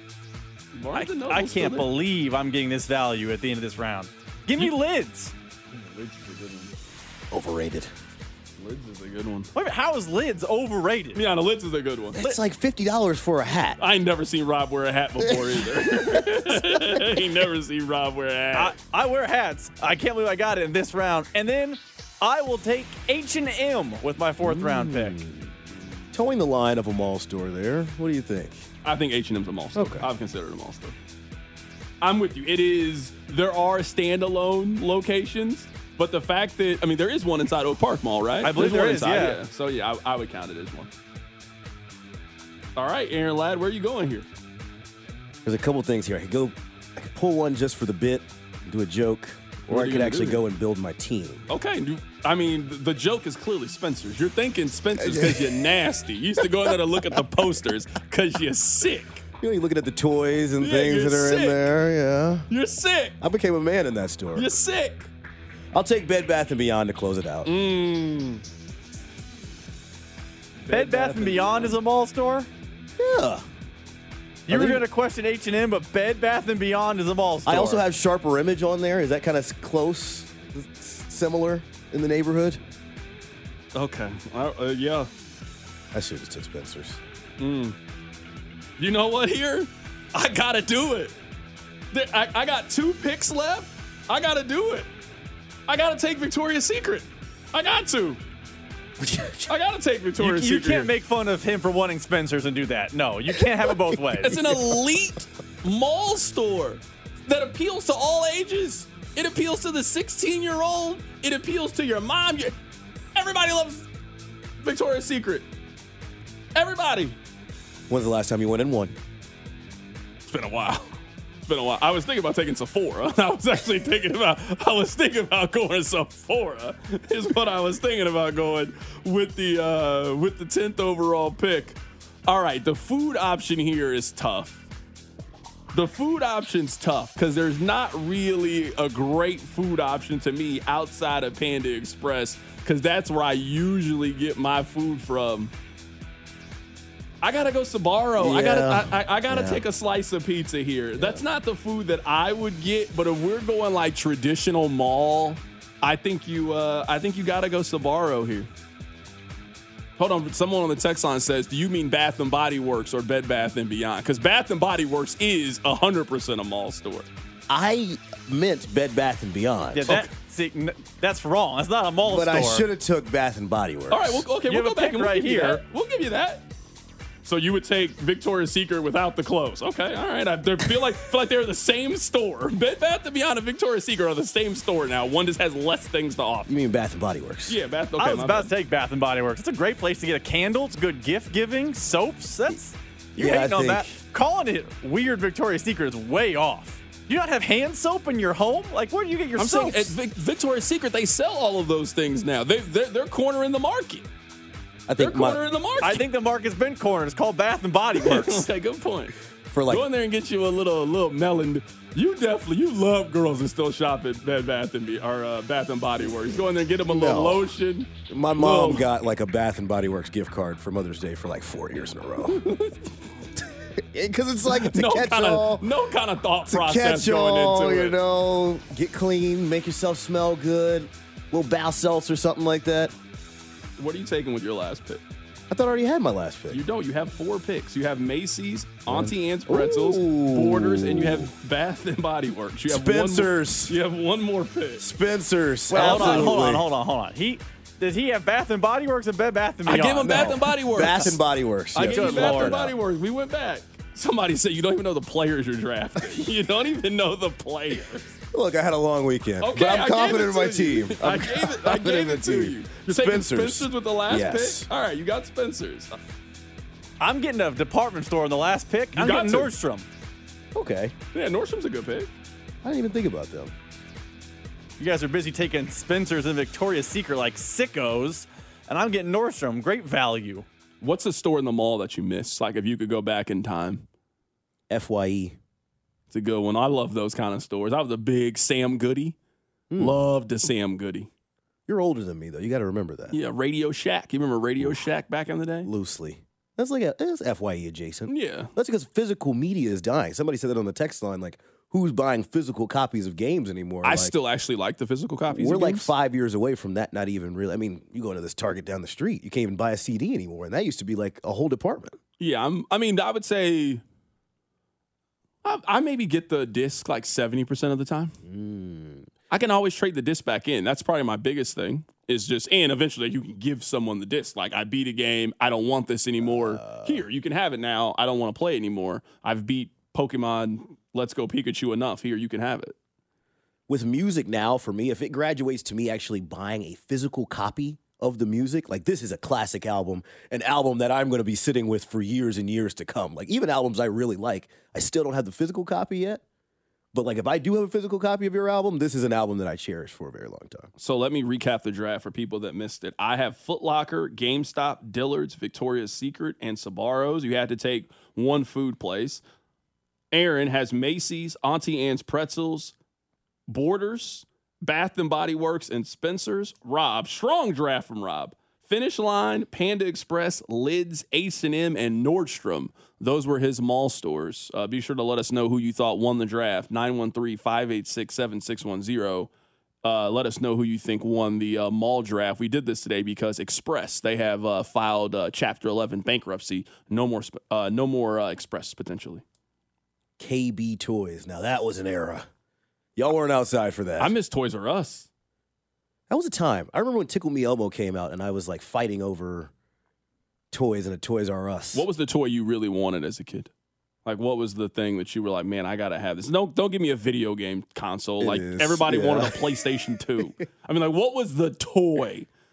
[SPEAKER 6] I can't believe I'm getting this value at the end of this round. Give me Lids.
[SPEAKER 4] Lids is a good one.
[SPEAKER 10] Overrated.
[SPEAKER 4] Lids is a good one.
[SPEAKER 6] Wait, how is Lids overrated?
[SPEAKER 4] Yeah, no, Lids is a good one.
[SPEAKER 10] It's like $50 for a hat.
[SPEAKER 4] I ain't never seen Rob wear a hat before either. I ain't never seen Rob wear a hat.
[SPEAKER 6] I wear hats. I can't believe I got it in this round. And then I will take H&M with my 4th round pick.
[SPEAKER 10] Towing the line of a mall store there. What do you think?
[SPEAKER 4] I think H&M's a mall store.
[SPEAKER 10] Okay.
[SPEAKER 4] I've considered a mall store. I'm with you. There are standalone locations, but the fact that, there is one inside Oak Park Mall, right?
[SPEAKER 6] I believe there is,
[SPEAKER 4] yeah. So, yeah, I would count it as one. All right, Aaron Ladd, where are you going here?
[SPEAKER 10] There's a couple things here. I could pull one just for the bit, do a joke, or I could actually go and build my team.
[SPEAKER 4] Okay. The joke is clearly Spencer's. You're thinking Spencer's because you're nasty. You used to go in there to look at the posters because you're sick.
[SPEAKER 10] You're looking at the toys and things
[SPEAKER 4] you're
[SPEAKER 10] that are
[SPEAKER 4] sick.
[SPEAKER 10] in there. Yeah.
[SPEAKER 4] You're sick.
[SPEAKER 10] I became a man in that store.
[SPEAKER 4] You're sick.
[SPEAKER 10] I'll take Bed Bath & Beyond to close it out.
[SPEAKER 6] Bed Bath & Beyond is a mall store?
[SPEAKER 10] Yeah.
[SPEAKER 6] You were going to question H&M, but Bed Bath & Beyond is a mall store.
[SPEAKER 10] I also have Sharper Image on there. Is that kind of close, similar in the neighborhood?
[SPEAKER 4] Okay. Yeah.
[SPEAKER 10] I should have took Spencer's.
[SPEAKER 4] You know what here? I got to do it. I got 2 picks left. I got to do it. I got to take Victoria's Secret. I got to. I got to take Victoria's Secret.
[SPEAKER 6] You can't make fun of him for wanting Spencer's and do that. No, you can't have it both ways.
[SPEAKER 4] It's an elite mall store that appeals to all ages. It appeals to the 16-year-old. It appeals to your mom. Everybody loves Victoria's Secret. Everybody.
[SPEAKER 10] When's the last time you went in one?
[SPEAKER 4] It's been a while. I was thinking about taking Sephora. I was thinking about going to Sephora. Is what I was thinking about going with the 10th overall pick. All right, the food option here is tough. The food option's tough because there's not really a great food option to me outside of Panda Express because that's where I usually get my food from. I gotta go Sbarro.
[SPEAKER 10] Yeah.
[SPEAKER 4] I gotta take a slice of pizza here. Yeah. That's not the food that I would get, but if we're going like traditional mall, I think you gotta go Sbarro here. Hold on, someone on the text line says, "Do you mean Bath and Body Works or Bed Bath and Beyond?" Because Bath and Body Works is 100% a mall store.
[SPEAKER 10] I meant Bed Bath and Beyond.
[SPEAKER 6] Yeah, that's wrong. That's not a mall store.
[SPEAKER 10] But I should have took Bath and Body Works.
[SPEAKER 4] All right, we'll go back and
[SPEAKER 6] right here.
[SPEAKER 4] We'll give you that. So you would take Victoria's Secret without the clothes. Okay, all right. I feel like they're the same store. Bed Bath & Beyond and Victoria's Secret are the same store now. One just has less things to offer.
[SPEAKER 10] You mean Bath & Body Works?
[SPEAKER 4] Yeah, Bath. Okay,
[SPEAKER 6] I was about to take Bath & Body Works. It's a great place to get a candle. It's good gift giving. Soaps. You're hating on that. Calling it weird Victoria's Secret is way off. Do you not have hand soap in your home? Like, where do you get your soap?
[SPEAKER 4] I'm saying at Victoria's Secret, they sell all of those things now. They're cornering the market.
[SPEAKER 10] I think
[SPEAKER 6] I think the market's been cornered. It's called Bath and Body Works.
[SPEAKER 4] Okay, good point. Go in there and get you a little melon. You love girls that still shop at Bath and Body Works. Go in there and get them a little lotion.
[SPEAKER 10] My mom got like a Bath and Body Works gift card for Mother's Day for like 4 years in a row. Because it's like it's a catch-all.
[SPEAKER 4] No kind of thought process going into it.
[SPEAKER 10] You know, get clean, make yourself smell good, little bath salts or something like that.
[SPEAKER 4] What are you taking with your last pick?
[SPEAKER 10] I thought I already had my last pick.
[SPEAKER 4] You don't. You have 4 picks. You have Macy's, Auntie Anne's Pretzels, Borders, and you have Bath and Body Works. You have
[SPEAKER 10] Spencer's.
[SPEAKER 4] You have one more pick.
[SPEAKER 10] Spencer's.
[SPEAKER 6] Well, hold on. Did he have Bath and Body Works and Bed Bath and Beyond?
[SPEAKER 4] I gave him Bath and Body Works.
[SPEAKER 10] Bath and Body Works.
[SPEAKER 4] I gave him Bath and Body Works. We went back. Somebody said you don't even know the players you're drafting. You don't even know the players.
[SPEAKER 10] Look, I had a long weekend.
[SPEAKER 4] Okay,
[SPEAKER 10] but I'm confident in my team.
[SPEAKER 4] I gave it to you. You're taking Spencer's with the last pick? All right, you got Spencer's.
[SPEAKER 6] I'm getting a department store in the last pick. I'm getting Nordstrom.
[SPEAKER 10] Okay.
[SPEAKER 4] Yeah, Nordstrom's a good pick.
[SPEAKER 10] I didn't even think about them.
[SPEAKER 6] You guys are busy taking Spencer's and Victoria's Secret like sickos, and I'm getting Nordstrom. Great value.
[SPEAKER 4] What's a store in the mall that you miss? Like if you could go back in time.
[SPEAKER 10] FYE.
[SPEAKER 4] It's a good one. I love those kind of stores. I was a big Sam Goody. Loved the Sam Goody.
[SPEAKER 10] You're older than me, though. You got to remember that.
[SPEAKER 4] Yeah, Radio Shack. You remember Radio Shack back in the day?
[SPEAKER 10] Loosely. That's it's FYE adjacent.
[SPEAKER 4] Yeah.
[SPEAKER 10] That's because physical media is dying. Somebody said that on the text line, like, who's buying physical copies of games anymore?
[SPEAKER 4] I still actually like the physical copies of games.
[SPEAKER 10] We're like 5 years away from that, not even really. I mean, you go to this Target down the street, you can't even buy a CD anymore, and that used to be like a whole department.
[SPEAKER 4] Yeah, I would say I maybe get the disc like 70% of the time. I can always trade the disc back in. That's probably my biggest thing. And eventually you can give someone the disc. Like, I beat a game. I don't want this anymore. Here, you can have it now. I don't want to play anymore. I've beat Pokemon Let's Go Pikachu enough. Here, you can have it.
[SPEAKER 10] With music now, for me, if it graduates to me actually buying a physical copy of the music, like, this is a classic album, an album that I'm going to be sitting with for years and years to come. Like, even albums I really like, I still don't have the physical copy yet. But, like, if I do have a physical copy of your album, this is an album that I cherish for a very long time.
[SPEAKER 4] So let me recap the draft for people that missed it. I have Foot Locker, GameStop, Dillard's, Victoria's Secret, and Sbarro's. You had to take one food place. Aaron has Macy's, Auntie Anne's Pretzels, Borders, Bath and Body Works, and Spencer's. Rob, strong draft from Rob. Finish Line, Panda Express, Lids, H&M, and Nordstrom. Those were his mall stores. Be sure to let us know who you thought won the draft. 913-586-7610. Let us know who you think won the mall draft. We did this today because Express, they have filed Chapter 11 bankruptcy. No more Express, potentially.
[SPEAKER 10] KB Toys. Now, that was an era. Y'all weren't outside for that.
[SPEAKER 4] I miss Toys R Us.
[SPEAKER 10] That was a time. I remember when Tickle Me Elmo came out, and I was, like, fighting over toys in a Toys R Us.
[SPEAKER 4] What was the toy you really wanted as a kid? Like, what was the thing that you were like, man, I got to have this? Don't give me a video game console. Everybody wanted a PlayStation 2. I mean, like, what was the toy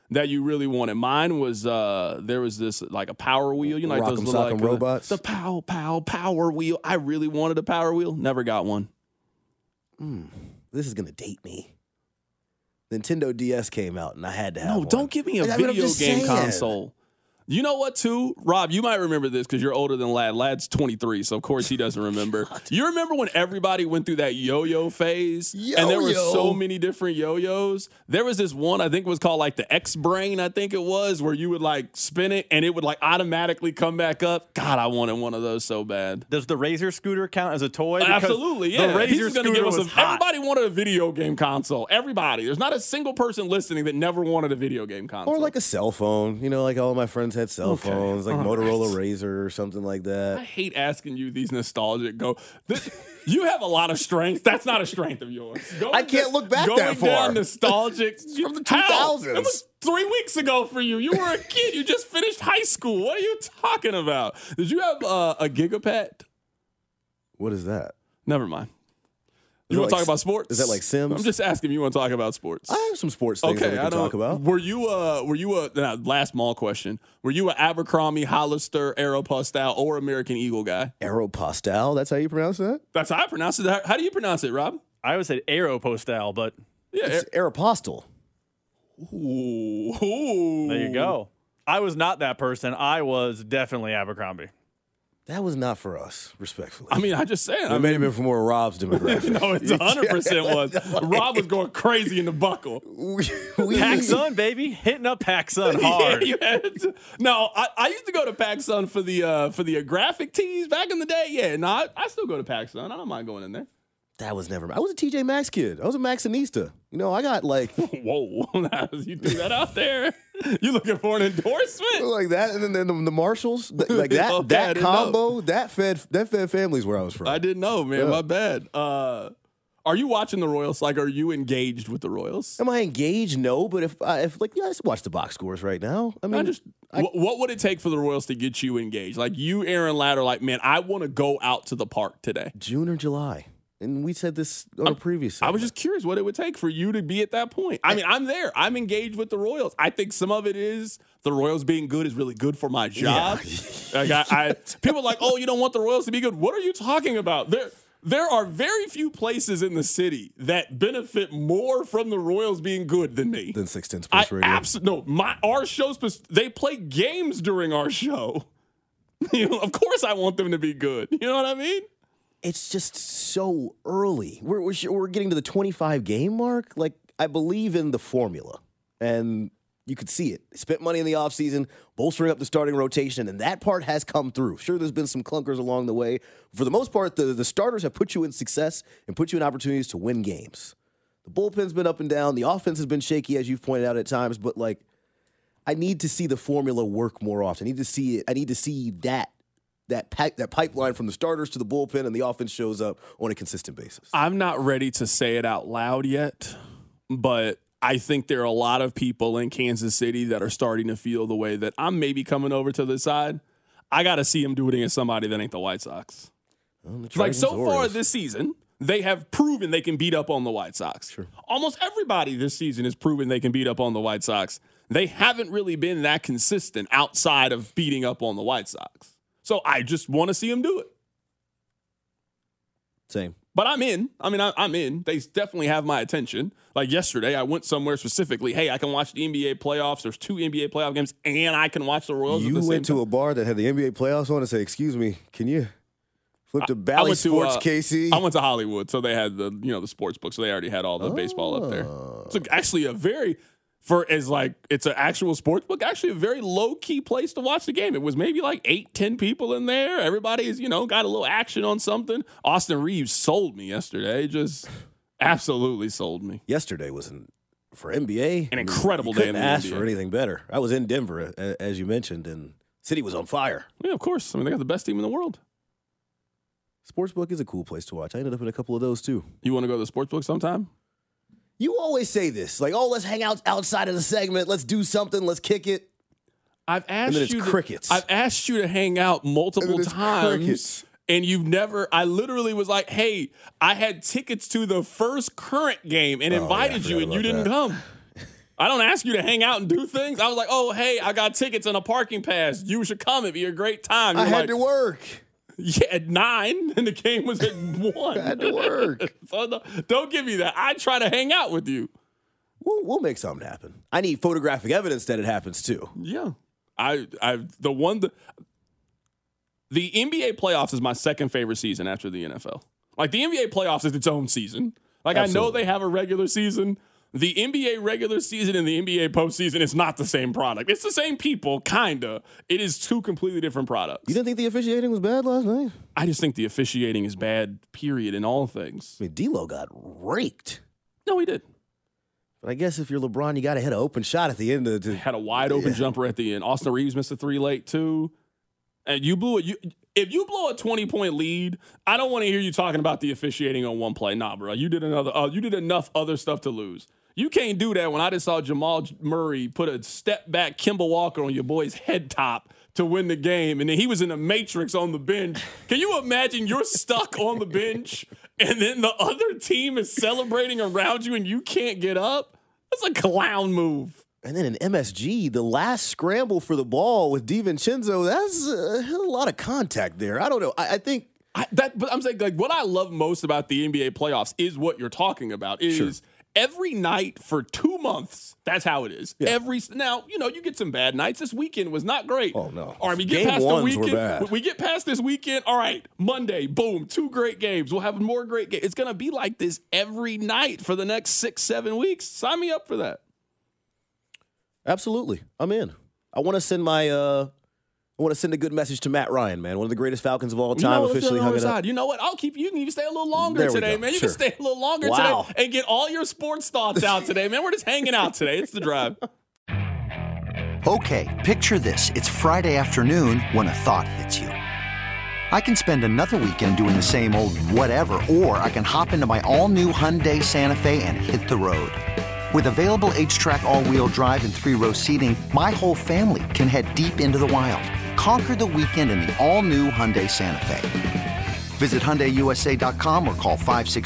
[SPEAKER 4] that you really wanted? Mine was there was this like a power wheel, you know, like those little like,
[SPEAKER 10] robots.
[SPEAKER 4] The power wheel. I really wanted a power wheel. Never got one.
[SPEAKER 10] This is gonna date me. Nintendo DS came out, and I had to have one.
[SPEAKER 4] No, don't give me a video game console. You know what, too? Rob, you might remember this because you're older than Lad. Lad's 23, so of course he doesn't remember. You remember when everybody went through that yo-yo phase? And there were so many different yo-yos? There was this one, I think it was called like the X-Brain, I think it was, where you would like spin it and it would like automatically come back up. God, I wanted one of those so bad.
[SPEAKER 6] Does the Razor scooter count as a toy? Because
[SPEAKER 4] absolutely, yeah.
[SPEAKER 6] The Razor scooter was hot.
[SPEAKER 4] Everybody wanted a video game console. Everybody. There's not a single person listening that never wanted a video game console.
[SPEAKER 10] Or like a cell phone. You know, like all of my friends had cell phones, like Motorola Razor or something like that.
[SPEAKER 4] I hate asking you these nostalgic you have a lot of strength. That's not a strength of yours.
[SPEAKER 10] I can't look back that far.
[SPEAKER 4] Going down nostalgic.
[SPEAKER 10] From the 2000s.
[SPEAKER 4] It was 3 weeks ago for you. You were a kid. You just finished high school. What are you talking about? Did you have a Gigapet?
[SPEAKER 10] What is that?
[SPEAKER 4] Never mind. You want to talk about sports?
[SPEAKER 10] Is that like Sims?
[SPEAKER 4] I'm just asking if you want to talk about sports.
[SPEAKER 10] I have some sports things that we can talk about.
[SPEAKER 4] Were you last small question. Were you an Abercrombie, Hollister, Aeropostale, or American Eagle guy?
[SPEAKER 10] Aeropostale? That's how you pronounce that?
[SPEAKER 4] That's how I pronounce it. How do you pronounce it, Rob?
[SPEAKER 6] I always said Aeropostale, but
[SPEAKER 10] it's Aeropostale.
[SPEAKER 4] Ooh.
[SPEAKER 6] There you go. I was not that person. I was definitely Abercrombie.
[SPEAKER 10] That was not for us, respectfully.
[SPEAKER 4] I mean, I just said.
[SPEAKER 10] It may have been for more Rob's demographic.
[SPEAKER 4] No, it's 100% was. Rob was going crazy in the buckle.
[SPEAKER 6] PacSun, baby. Hitting up PacSun hard.
[SPEAKER 4] No, I used to go to PacSun for the graphic tees back in the day. Yeah, no, I still go to PacSun. I don't mind going in there.
[SPEAKER 10] That was never. I was a TJ Maxx kid. I was a Maxxinista. You know, I got like.
[SPEAKER 4] Whoa, you threw that out there. You looking for an endorsement
[SPEAKER 10] like that, and then the Marshalls, like that that combo, that fed families where I was from.
[SPEAKER 4] I didn't know, man. Yeah. My bad. Are you watching the Royals? Like, are you engaged with the Royals?
[SPEAKER 10] Am I engaged? No, but if I just watch the box scores right now. I mean,
[SPEAKER 4] what would it take for the Royals to get you engaged? Like you, Aaron Ladd, are like, man, I want to go out to the park today.
[SPEAKER 10] June or July. And we said this on a previous segment.
[SPEAKER 4] I was just curious what it would take for you to be at that point. I mean, I'm there. I'm engaged with the Royals. I think some of it is the Royals being good is really good for my job. Yeah. Like people are like, oh, you don't want the Royals to be good. What are you talking about? There are very few places in the city that benefit more from the Royals being good than me.
[SPEAKER 10] Than 610 Sports Radio.
[SPEAKER 4] Our shows, they play games during our show. You know, of course I want them to be good. You know what I mean?
[SPEAKER 10] It's just so early. We're getting to the 25 game mark. Like, I believe in the formula, and you could see it. They spent money in the offseason, bolstering up the starting rotation, and that part has come through. Sure, there's been some clunkers along the way. For the most part, the starters have put you in success and put you in opportunities to win games. The bullpen's been up and down. The offense has been shaky, as you've pointed out at times, but, like, I need to see the formula work more often. I need to see it. I need to see that pipeline from the starters to the bullpen, and the offense shows up on a consistent basis.
[SPEAKER 4] I'm not ready to say it out loud yet, but I think there are a lot of people in Kansas City that are starting to feel the way that I'm maybe coming over to the side. I got to see him do it against somebody that ain't the White Sox. Like, so far this season, they have proven they can beat up on the White Sox.
[SPEAKER 10] Sure.
[SPEAKER 4] Almost everybody this season has proven they can beat up on the White Sox. They haven't really been that consistent outside of beating up on the White Sox. So I just want to see him do it.
[SPEAKER 10] Same.
[SPEAKER 4] But I'm in. I mean, I'm in. They definitely have my attention. Like yesterday, I went somewhere specifically. Hey, I can watch the NBA playoffs. There's 2 NBA playoff games, and I can watch the Royals.
[SPEAKER 10] You went to a bar that had the NBA playoffs on and said, "Excuse me, can you flip to Bally Sports, KC?"
[SPEAKER 4] I went to Hollywood, so they had the sports book, so they already had all the baseball up there. So actually, it's an actual sports book, actually a very low-key place to watch the game. It was maybe like 8-10 people in there. Everybody's, got a little action on something. Austin Reeves sold me yesterday. Just absolutely sold me.
[SPEAKER 10] Yesterday was, for NBA,
[SPEAKER 4] an incredible day in the NBA.
[SPEAKER 10] Couldn't ask for anything better. I was in Denver, as you mentioned, and city was on fire.
[SPEAKER 4] Yeah, of course. I mean, they got the best team in the world.
[SPEAKER 10] Sportsbook is a cool place to watch. I ended up in a couple of those, too.
[SPEAKER 4] You want to go to the sportsbook sometime?
[SPEAKER 10] You always say this, like, oh, let's hang out outside of the segment. Let's do something. Let's kick it.
[SPEAKER 4] I've asked
[SPEAKER 10] crickets.
[SPEAKER 4] I've asked you to hang out multiple times,
[SPEAKER 10] crickets.
[SPEAKER 4] And you've never. I literally was like, "Hey, I had tickets to the first current game and invited you, and you didn't come." I don't ask you to hang out and do things. I was like, oh, hey, I got tickets and a parking pass. You should come. It'd be a great time.
[SPEAKER 10] I had to work.
[SPEAKER 4] Yeah, at 9, and the game was at 1.
[SPEAKER 10] I had to work.
[SPEAKER 4] So don't give me that. I try to hang out with you.
[SPEAKER 10] We'll make something happen. I need photographic evidence that it happens too.
[SPEAKER 4] Yeah. The NBA playoffs is my second favorite season after the NFL. Like, the NBA playoffs is its own season. Like, absolutely. I know they have a regular season. The NBA regular season and the NBA postseason is not the same product. It's the same people, kind of. It is two completely different products.
[SPEAKER 10] You didn't think the officiating was bad last night?
[SPEAKER 4] I just think the officiating is bad, period, in all things.
[SPEAKER 10] I mean, D'Lo got raked.
[SPEAKER 4] No, he did.
[SPEAKER 10] But I guess if you're LeBron, you got to hit an open shot at the end.
[SPEAKER 4] Had a wide open jumper at the end. Austin Reeves missed a 3 late, too. And you blew it. If you blow a 20-point lead, I don't want to hear you talking about the officiating on one play. Nah, bro. You did enough other stuff to lose. You can't do that when I just saw Jamal Murray put a step-back Kemba Walker on your boy's head top to win the game, and then he was in the Matrix on the bench. Can you imagine you're stuck on the bench, and then the other team is celebrating around you, and you can't get up? That's a clown move.
[SPEAKER 10] And then in MSG, the last scramble for the ball with DiVincenzo, that's a lot of contact there. I don't know. I think
[SPEAKER 4] but I'm saying, like, what I love most about the NBA playoffs is what you're talking about. Is every night for 2 months, that's how it is. Yeah. Now, you get some bad nights. This weekend was not great.
[SPEAKER 10] Oh, no.
[SPEAKER 4] All right, we get past the weekend. We get past this weekend. All right, Monday, boom, 2 great games. We'll have more great games. It's going to be like this every night for the next 6-7 weeks. Sign me up for that.
[SPEAKER 10] Absolutely. I'm in. I want to send a good message to Matt Ryan, man. One of the greatest Falcons of all time. Officially hung it up.
[SPEAKER 4] You know what? I'll keep you. You can even stay a little longer today, man. You can stay a little longer today and get all your sports thoughts out today, man. We're just hanging out today. It's The Drive.
[SPEAKER 1] Okay, picture this. It's Friday afternoon when a thought hits you. I can spend another weekend doing the same old whatever, or I can hop into my all-new Hyundai Santa Fe and hit the road. With available H-Track all-wheel drive and 3-row seating, my whole family can head deep into the wild. Conquer the weekend in the all-new Hyundai Santa Fe. Visit HyundaiUSA.com or call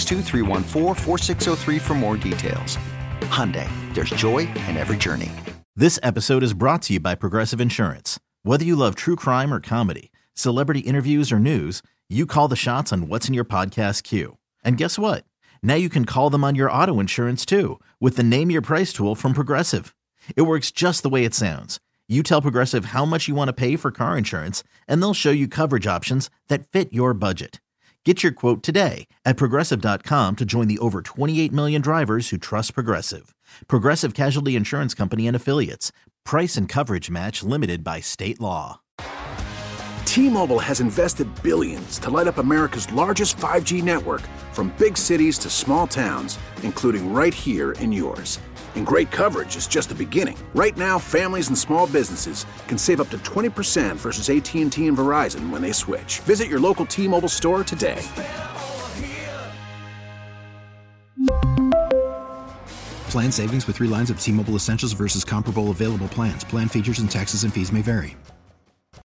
[SPEAKER 1] 562-314-4603 for more details. Hyundai, there's joy in every journey.
[SPEAKER 8] This episode is brought to you by Progressive Insurance. Whether you love true crime or comedy, celebrity interviews or news, you call the shots on what's in your podcast queue. And guess what? Now you can call them on your auto insurance too with the Name Your Price tool from Progressive. It works just the way it sounds. You tell Progressive how much you want to pay for car insurance, and they'll show you coverage options that fit your budget. Get your quote today at Progressive.com to join the over 28 million drivers who trust Progressive. Progressive Casualty Insurance Company and Affiliates. Price and coverage match limited by state law.
[SPEAKER 14] T-Mobile has invested billions to light up America's largest 5G network, from big cities to small towns, including right here in yours. And great coverage is just the beginning. Right now, families and small businesses can save up to 20% versus AT&T and Verizon when they switch. Visit your local T-Mobile store today.
[SPEAKER 15] Plan savings with 3 lines of T-Mobile Essentials versus comparable available plans. Plan features and taxes and fees may vary.